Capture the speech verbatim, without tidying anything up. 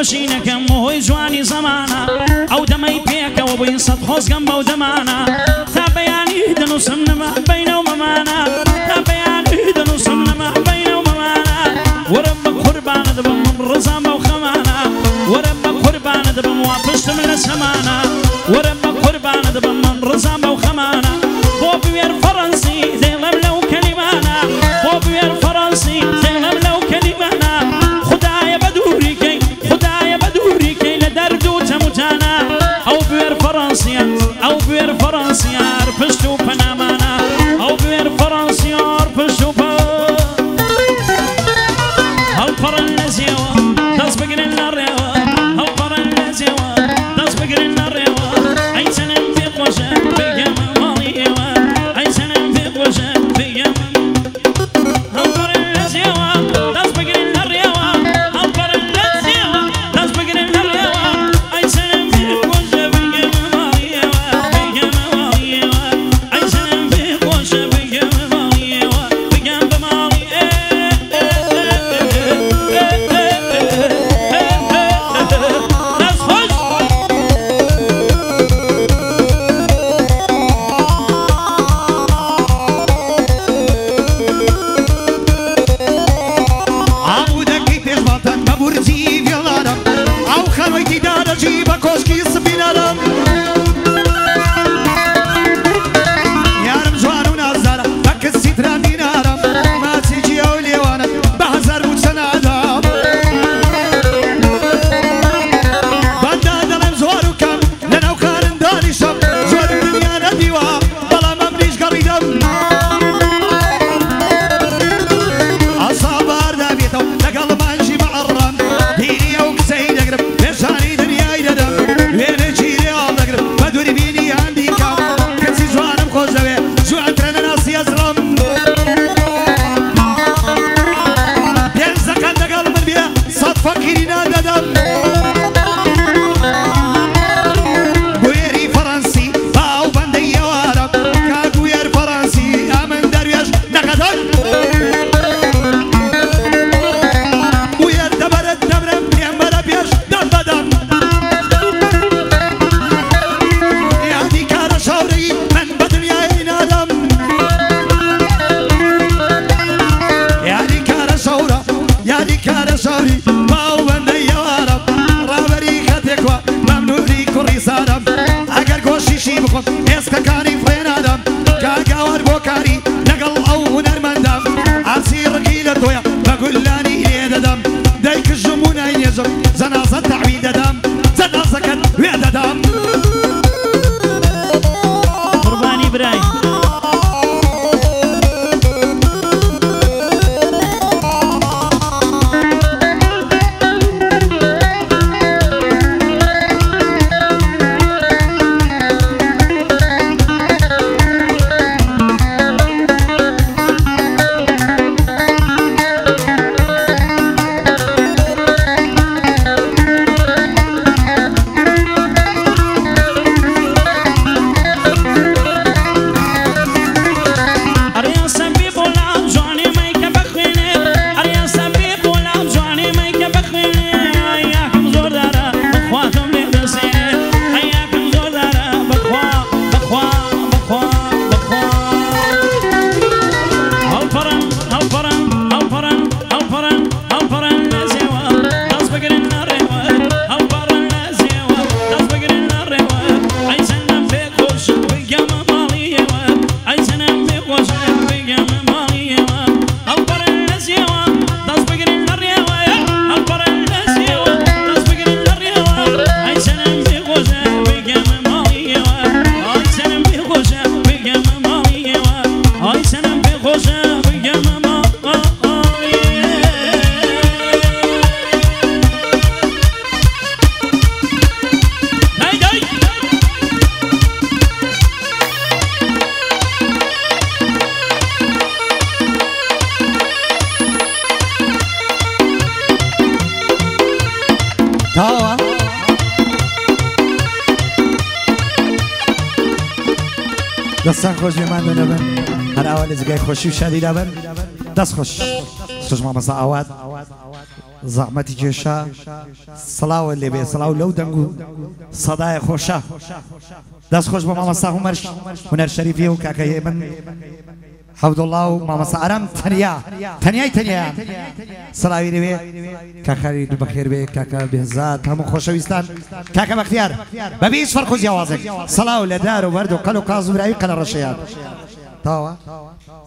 خۆشی نەکەم هۆی جوانی زەمانە ئەو دەمەی پێکەوە بووین سەد خۆزگەم بەو دەمانە تا بەیانی دەنووسم نەما بەینە و مەمانە تا بەیانی دەنووسم نەما بەینە و مەمانە وەرە بە قوربانە دەبم من ڕزام بەو خەمانە وەرە بە قوربانە دەبم وا پشتم لە سەمانە وەرە بە قوربانە دەبم من ڕزام بەو خەمانە بۆ بوێر فەڕەنسی دێڵەم لەو کەلیمانە بۆ بوێر فەڕەنسی دێڵەم لەو کەلیمانە خدایە بە دووریکەی خدایە بە دووریکەی لە دەرد و تەموتانە ئەو بوێر فەڕەنسیان ئەو بوێر فەڕەنسیار پشت و پەنامانە ئەو بوێر فەڕەنسیار پشت و پە هەڵپەڕن لە زێوە دەست بگرن لە ڕێوە هەڵپەڕن لە زێوە دەست بگرن لە ڕێوە ئەی چەنم پێ خۆشە بگەمە ماڵی ئێوە ئەی چەنم پێ خۆشە بگەمە هەڵپەڕن لە زێوە دەست بگرن لە ڕێوە هەڵپەڕن لە زێوە دەست بگرن لە ڕێوە ئەی چەنم پێ خۆشە بگەمە ماڵی ئێوە بگەمە ماڵی ئێوە ئەی چەنم پێ خۆشە بگەمە ماڵی ئێوە بگەم بە ماڵی تاوە دەستان خۆش بێمان دەنەبن هەر ئاوا لە جگای خۆشی و شادی دابن دەست خۆش خوش مامەستا ئاوات زەحمەتی کێشا سڵاوە لێبێ سڵاو لەو دەنگ و سەدایە خۆشە دەست خۆش بە مامەستا هومەر هونەر شەریفی و کاکە من حەودڵڵا و مامەستا ئارام تەنیا تەنیای تەنیایان سڵاوی لێوێ کاکاری بەخێر بێ کاکە بێزات هەموو خۆشەویستان کاکە بەختیار بەبێ هیچ فەرق و جیاوازێک سڵاو لە دار و بەرد و قەل و قاز و براوی قەلە ڕەشەیان تاوە